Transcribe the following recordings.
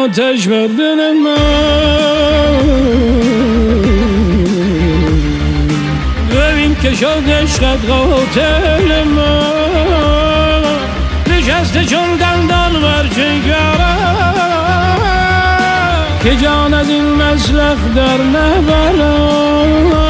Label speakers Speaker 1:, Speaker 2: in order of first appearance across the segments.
Speaker 1: آتش بر دل من ببین که شد عشقت قاتل من نشسته چون دندان بر جگرم که جان از این مسلخ در نبرم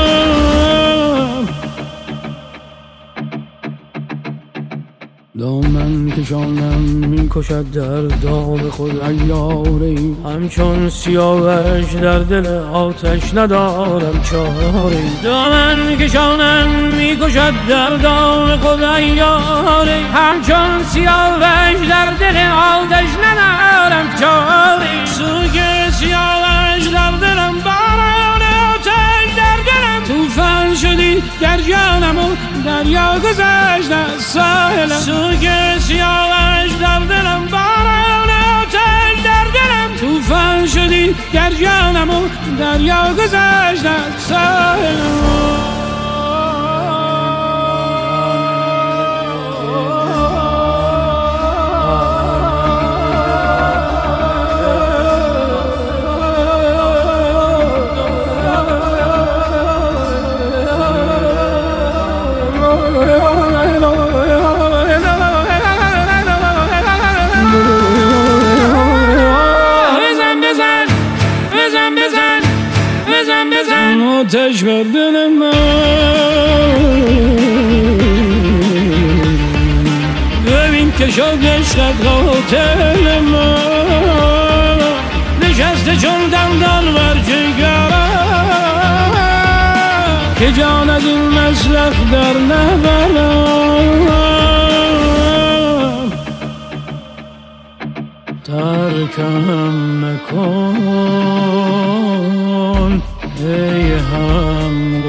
Speaker 1: دامن کشانم میکشد در دام خود عیاری همچون سیاوش در دل آتش ندارم چاری دامن کشانم میکشد در دام خود عیاری همچون سیاوش در دل آتش ندارم چاری سوگ سیاوش در دلم باران آتش در دلم توفان شدی در جانم و دریا گذشت از ساحلم سوگ سیاوش در دلم باران آتش در دلم توفان شدی در جانم و دریا گذشت از ساحلم آتش بر دل من ببین که شد عشقت قاتل من نشسته چون دندان بر جگرم که جان از این مسلخ در نبرم ترکم مکن ای هم